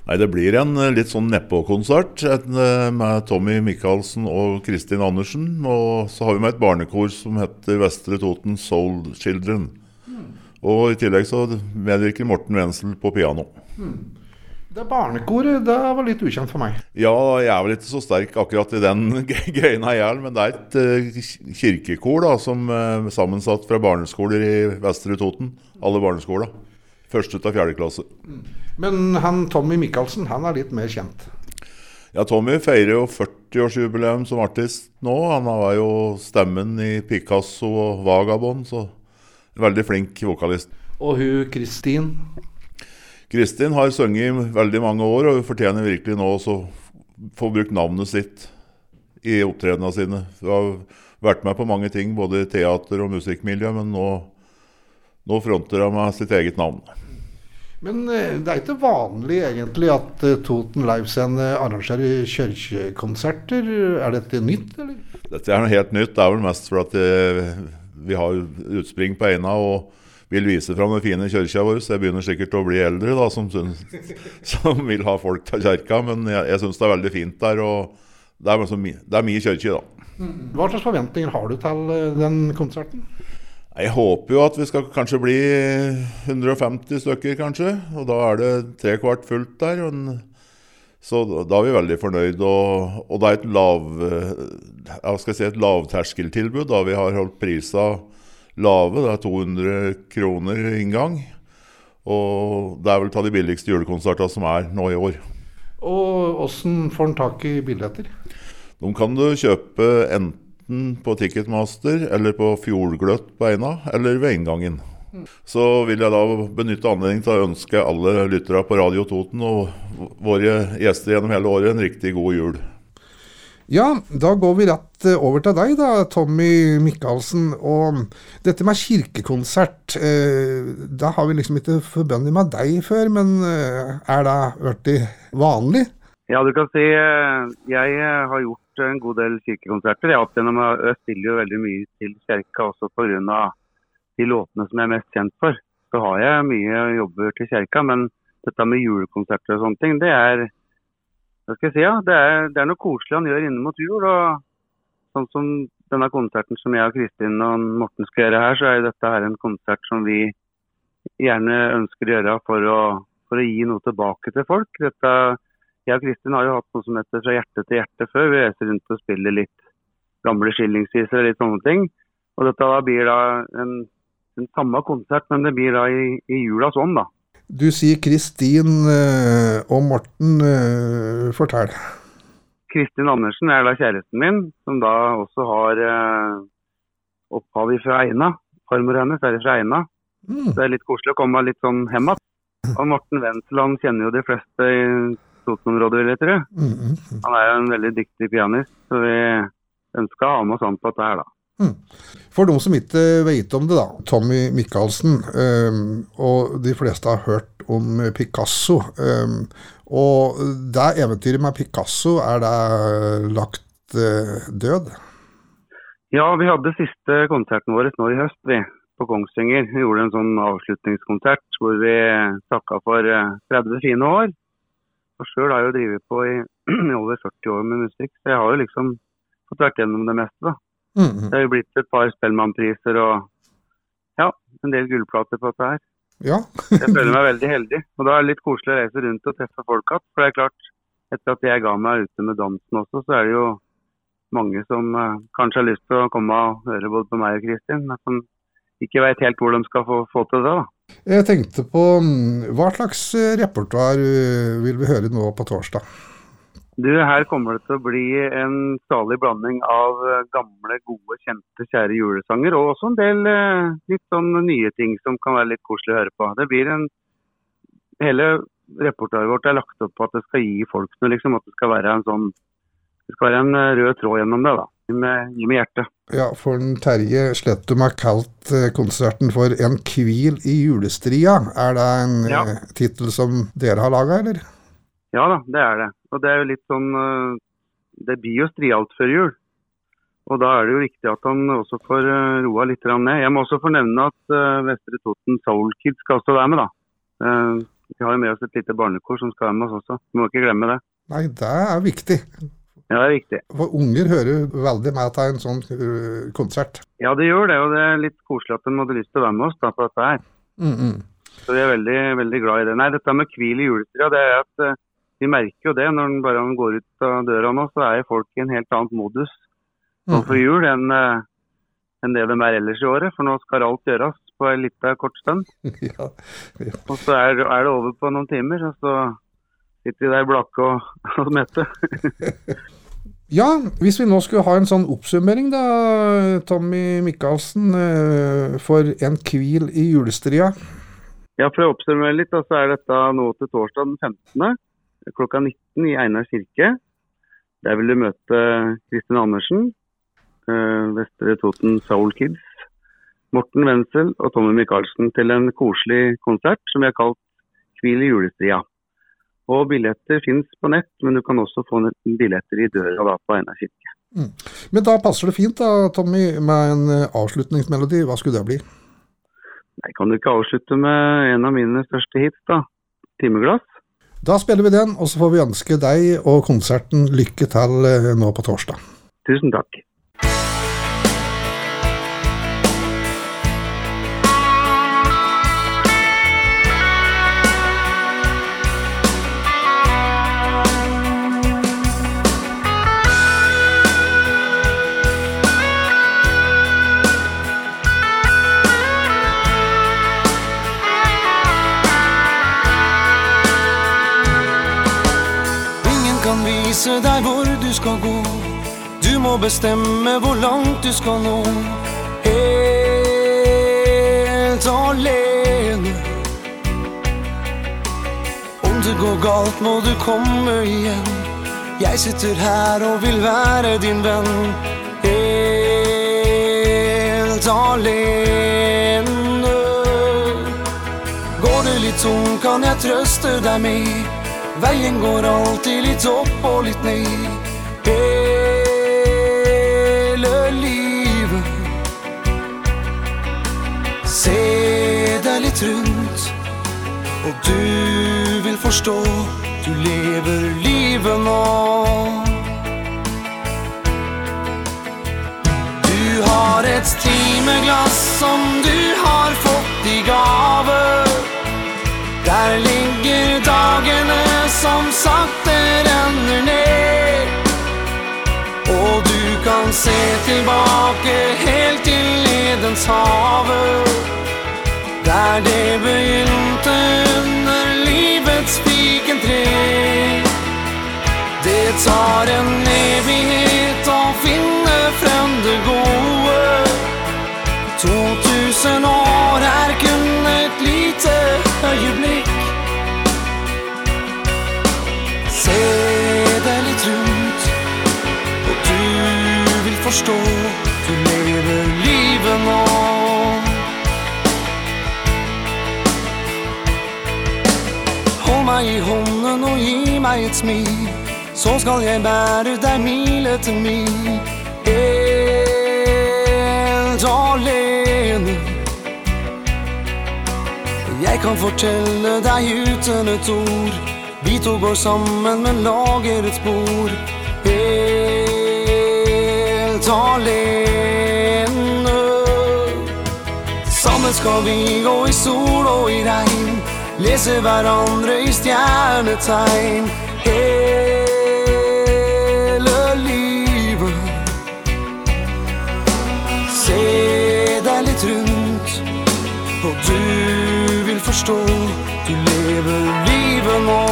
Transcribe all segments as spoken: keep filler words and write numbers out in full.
Nei, det blir en eh, litt sånn neppå-konsert en, eh, med Tommy Michalsen og Kristin Andersen. Og så har vi med et barnekor som heter Vestre Toten Soul Children. Og i tillegg så medvirker Morten Wenzel på piano. Det barnekoret, det var litt ukjent for meg. Ja, jeg er vel ikke så sterk akkurat i den greina jeg er, men det er et eh, kirkekor da, som er eh, sammensatt fra barneskoler i Vestre Toten. Alle barneskoler. Første til fjerde klasse. Men han Tommy Michalsen, han er litt mer kjent. Ja, Tommy feirer jo førti-årsjubileum som artist nå. Han var jo stemmen i Picasso og Vagabond, så veldig flink vokalist. Og hun Kristin? Kristin har sunget i veldig mange år, og hun fortjener virkelig nå også å få brukt navnet sitt i opptredenene sine. Hun har vært med på mange ting, både i teater og musikkmiljø, men nå, nå fronter hun med sitt eget navn. Men det er ikke vanlig egentlig at Toten Livescene arrangerer kirkekonserter. Er dette nytt, eller? Dette er noe helt nytt. Det er vel mest for at det, vi har utspring på Eina og vil vise fram den fine kyrkja vår. Så jeg begynner sikkert å bli eldre da, som, som vil ha folk til kyrka. Men jeg, jeg synes det er veldig fint der, og det er, det er mye kyrkje da. Hva slags forventninger har du til den konserten? Jeg håper jo at vi skal kanskje bli hundre og femti stykker kanskje, og da er det tre kvart fullt der, så da er vi veldig fornøyd, og, og det er et lav, jeg skal si et lavterskeltilbud, da vi har holdt priser lave, det er to hundre kroner inngang, og det er vel ta de billigste julekonsertene som er nå i år. Og hvordan får en tak i billetter? De kan du kjøpe enten på Ticketmaster, eller på Fjordgløtt på Eina, eller ved inngangen. Så vil jeg da benytte anledning til å ønske alle lyttere på Radio Toten og våre gjester gjennom hele året en riktig god jul. Ja, da går vi rett over til deg da, Tommy Michalsen, og dette med kirkekonsert, eh, da har vi liksom ikke forbundet med deg før, men er det vært vanlig? Ja, du kan si, jeg har gjort en god del kirkekonserter. Jeg har opp gjennom, jeg stiller jo veldig mye til kirka også på grunn av de låtene som jeg er mest kjent for. Så har jeg mye jobber til kirka, men dette med julekonserter og sånne ting, det er, hva skal jeg si, ja, det er, det er noe koselig han gjør inne mot jul, og sånn som denne konserten som jeg og Kristin og Morten skal gjøre her, så er dette her en konsert som vi gjerne ønsker å gjøre for å, for å gi noe tilbake til folk. Dette Jeg og Kristin har jo hatt noe som heter Fra hjerte til hjerte før. Vi reiser rundt og spiller litt gamle skillingsviser og litt sånne ting. Og dette da blir da en, en samme konsert, men det blir da i, i jula sånn da. Du sier Kristin øh, og Morten, øh, fortell. Kristin Andersen er da kjæresten min, som da også har øh, opphav fra Eina. Farmor hennes er fra Eina. Mm. Det er litt koselig å komme litt sånn hjemme. Og Morten Wenzel, han kjenner jo de fleste i Toten-området, vil jeg tro. Mm, mm, mm. Han er jo en veldig dyktig pianist, så vi ønsker å ha med oss an på dette her da. Mm. For de som ikke vet om det da, Tommy Michalsen, um, og de fleste har hørt om Picasso, um, og det eventyret med Picasso, er det lagt uh, død? Ja, vi hadde siste konserten vår nå i høst, vi, på Kongsvinger. Vi gjorde en sånn avslutningskonsert, hvor vi takket for uh, tretti fine år. Og selv har jeg jo drivet på i, i over førti år med musikk, så jeg har jo liksom fått vært gjennom det meste da. Mm-hmm. Det har jo blitt et par Spellemannpriser og ja, en del gullplater på dette her. Ja. Jeg føler meg veldig heldig, og da er det litt koselig å reise rundt og treffe folk igjen, for det er klart, etter at jeg ga meg ute med dansen også, så er det jo mange som uh, kanskje har lyst til å komme og høre både på meg og Kristin, men som ikke vet helt hvor de skal få, få til det da. Jeg tenkte på, hva slags repertoar vil vi høre nå på torsdag? Du, her kommer det til å bli en salig blanding av gamle, gode, kjente, kjære julesanger, og også en del litt sånn nye ting som kan være litt koselig å høre på. Det blir en, hele repertoaret vårt er lagt opp på at det skal gi folk noe, liksom, at det skal være en sånn, det skal være en rød tråd gjennom det da. Med, gi med hjertet. Ja, for den Terje Slettum har kalt konserten for En kvil i julestria. Er det en ja. titel som dere har laget, eller? Ja da, det er det. Og det er jo litt sånn, det blir jo stria alt før jul. Og da er det jo viktig at han også får roa litt ned. Jeg må også få nevne at Vestre Toten Soul Kids skal også være med da. Vi har jo med oss et lite barnekor som skal være med oss også. Vi må ikke glemme det. Nei, det er viktig. Ja, det er viktig. For unger hører veldig med til en sånn uh, konsert. Ja, det gjør det, og det er litt koselig at de hadde lyst til å være med oss da, på dette her. Mm -mm. Så vi er veldig, veldig glad i det. Nei, dette med hvil i julestria, det er at uh, vi merker jo det når den bare går ut av døra nå, så er folk i en helt annen modus mm. for jul enn, uh, enn det de er ellers i året, for nå skal alt gjøres på en liten kort stund. ja. Ja. Og så er, er det over på noen timer, og så sitter vi der blakke og, og mette. Ja, hvis vi nå skulle ha en sånn oppsummering da, Tommy Michaelsen, uh, for en hvil i julestria. Ja, for å oppsummere litt, da, så er dette nå til torsdag den femtende klokka nitten i Einar kirke. Der vil du møte Kristin Andersen, uh, Vestre Toten Soul Kids, Morten Wenzel og Tommy Michaelsen til en koselig konsert som vi har kalt Hvil i julestria. Og billetter finnes på nett, men du kan også få billetter i døra da på Einar kirke. Mm. Men da passer det fint da, Tommy, med en avslutningsmelodi. Hva skulle det bli? Nei, kan du ikke avslutte med en av mine største hits da? Timeglass. Da spiller vi den, og så får vi ønske deg og konserten lykke til nå på torsdag. Tusen takk. Vise deg hvor du skal gå. Du må bestemme hvor langt du skal nå. Helt alene. Om det går galt må du komme igjen. Jeg sitter her og vil være din venn. Helt alene. Går det litt tungt kan jeg trøste deg med. Veien går alltid litt opp og litt ned. Hele livet. Se deg litt rundt, og du vil forstå. Du lever livet nå. Du har et timeglass som du har fått i gave. Der ligger dagene som sakte renner ned. Og du kan se tilbake helt til Edens have. Der det begynte under livets fikentre. Det tar en evighet å finne frem det gode. To tusen år er kun et lite øyeblikk. Se deg litt rundt, og du vil forstå. Du lever livet nå. Hold meg i hånden og gi meg et smil, så skal jeg bære deg mil etter mil. Helt alene. Jeg kan fortelle deg uten et ord. Vi to går sammen, men lager et spor. Helt alene. Sammen skal vi gå i sol og i regn. Lese hverandre i stjernetegn. Hele livet. Se deg litt rundt, og du vil forstå. Du lever livet nå.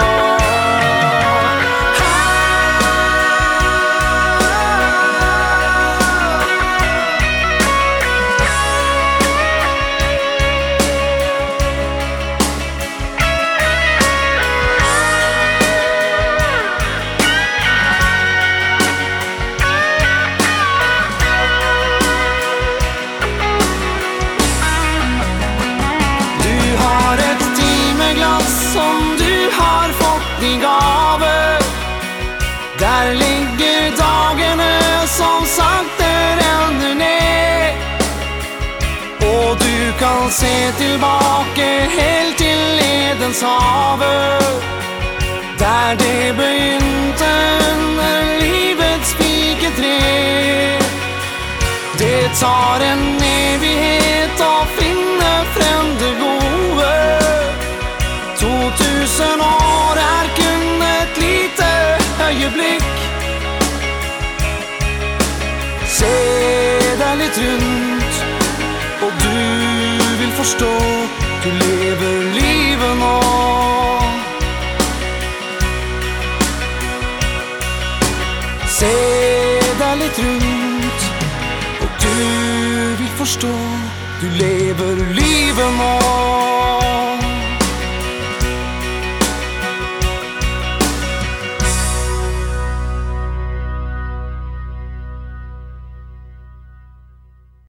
Der ligger dagene som sakte renner ned. Og du kan se tilbake helt til Edens havet, der det begynte under livets fiketre. Det tar en evighet å finne frem det gode. To tusen år er kun et lite øyeblikk. Se deg litt rundt, og du vil forstå, du lever livet nå. Se deg litt rundt, og du vil forstå, du lever livet nå.